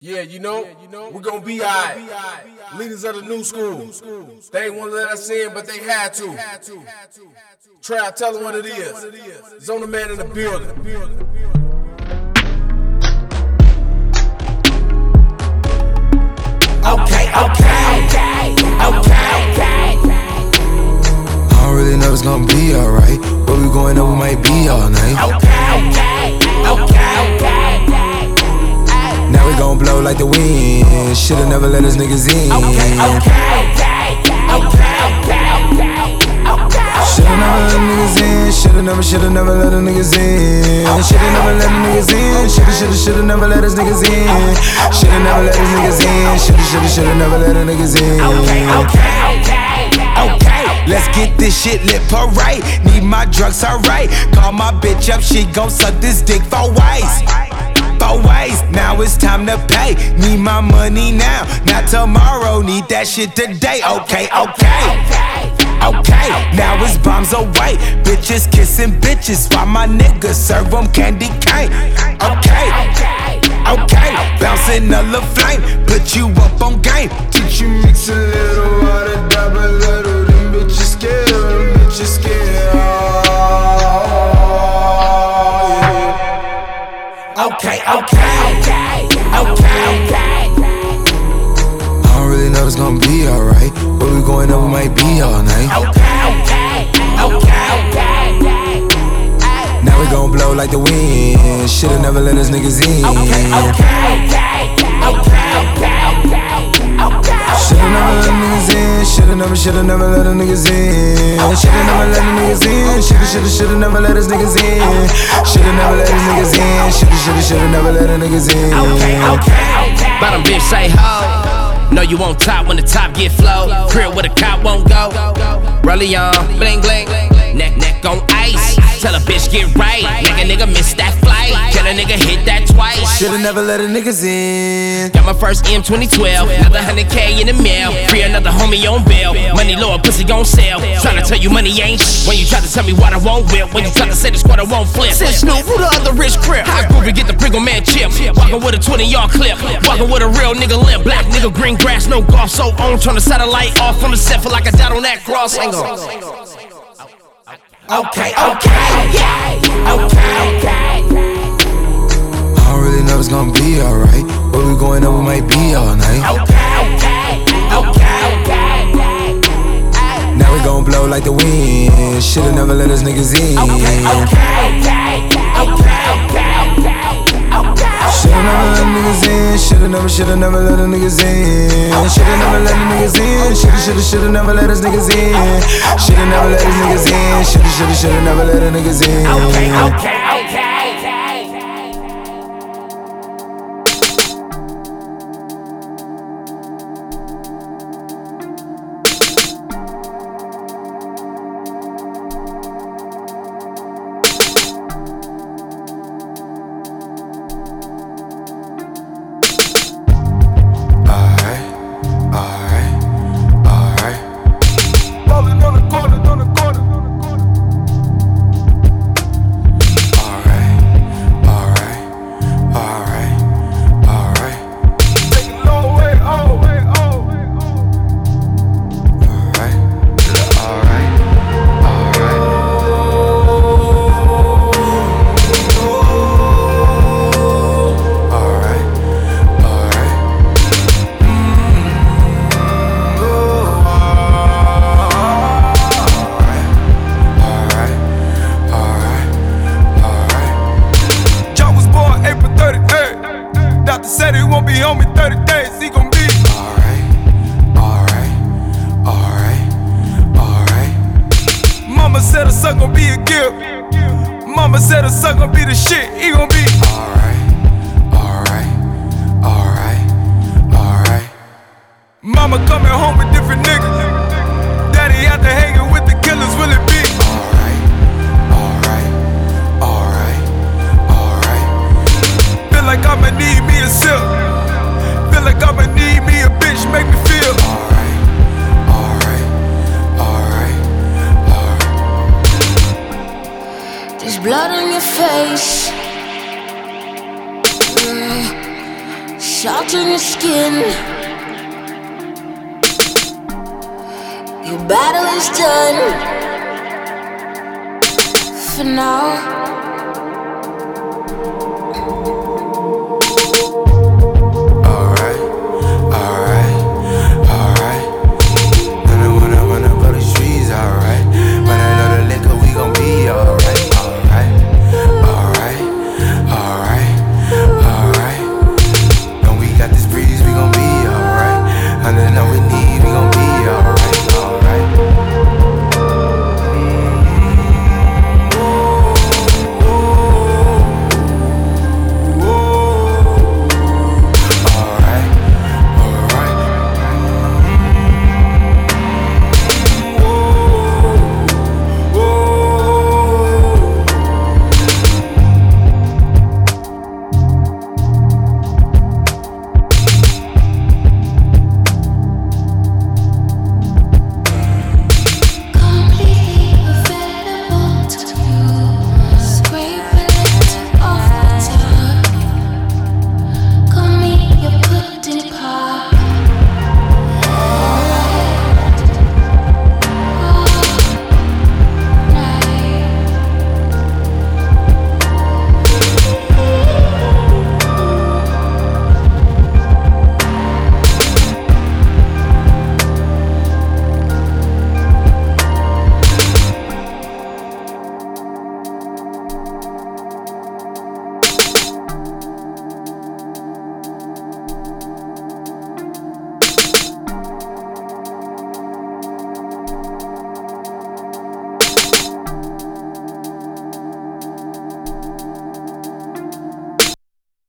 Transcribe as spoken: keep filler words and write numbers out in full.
Yeah, you know, we're gonna be alright. Leaders of the new school. They ain't wanna let us in, but they had to. Try to tell them what it is. Zona Man in the building. Okay, okay, okay, okay. I don't really know it's gonna be alright, but we going up, we might be all night. Okay, okay, okay, okay. Now we gon' blow like the wind. Shoulda never let us niggas in. Okay, okay, okay, okay. Shoulda never let niggas in. Shoulda never, shoulda never let the niggas in. Shoulda never let the niggas in. Shoulda, shoulda, shoulda never let us niggas in. Shoulda never let us niggas in. Shoulda, shoulda, shoulda never let the niggas in. Okay, okay, okay, okay. Let's get this shit lit parade. Need my drugs, alright. Call my bitch up, she gon' suck this dick for ways. For ways, now it's time to pay. Need my money now, not tomorrow. Need that shit today. Okay, okay. Okay, now it's bombs away. Bitches kissing bitches while my niggas serve them candy cane. Okay, okay, bouncing a little flame. Put you up on game. Teach you mix a little water, dab a little. Them bitches scared, them bitches scared. Okay, okay, okay, okay. I don't really know it's gonna be alright, but we going up, we might be all night. Okay, okay, okay. Now we gon' blow like the wind. Shoulda never let us niggas in. Okay, okay, okay. Shoulda never let the niggas in. Shoulda never, shoulda never let the niggas in. Shoulda never let the niggas in. Shoulda, shoulda, shoulda never let us niggas in. Shoulda never let us niggas in. Shoulda, shoulda, shoulda never let the niggas in. Okay, okay. Bottom bitch say ho. Know you on top when the top get flow. Crib where the cop won't go. Rollie on, bling bling. Neck neck on ice. Tell a bitch get right. Make a nigga miss that flight. Tell a nigga hit that twice. Shoulda never let the niggas in. Got my first M twenty twelve. Another hundred K in the mail. Free another homie on bail. Money low, pussy gon' sell. Tryna tell you money ain't sh. When you try to tell me what I won't whip. When you try to say the squad I won't flip. Since Snoop, who the other rich crib? High groovy, get the Pringle Man chip. Walking with a twenty yard clip. Walking with a real nigga limp. Black nigga, green grass, no golf. So on, turn the satellite off on the set. Feel like I died on that cross. Hang on. Okay, okay, okay. I don't really know it's gonna be alright, but we going up, we might be all night. Okay, okay, okay. Now we gon' blow like the wind. Shoulda never let us niggas in. Okay, okay, okay. Shoulda never let the niggas in. Shoulda never, shoulda never let the niggas in. Shoulda never let the niggas in. Shoulda, shoulda, shoulda never let us niggas in. Shoulda never let us niggas in. Shoulda, shoulda, shoulda never let the niggas in. Okay, okay, okay. Said he won't be on me thirty days, he gon' be alright, alright, alright, alright. Mama said her son gon' be a gift. Mama said her son gon' be the shit, he gon' be alright, alright, alright, alright. Mama coming home with different niggas. Daddy out there hanging with the killers, will it be alright, alright, alright, alright. Feel like I'ma need me a sip. Feel like I'ma need me a bitch, make me feel alright, alright, alright, alright. There's blood on your face. Mm. salt on your skin. Your battle is done for now.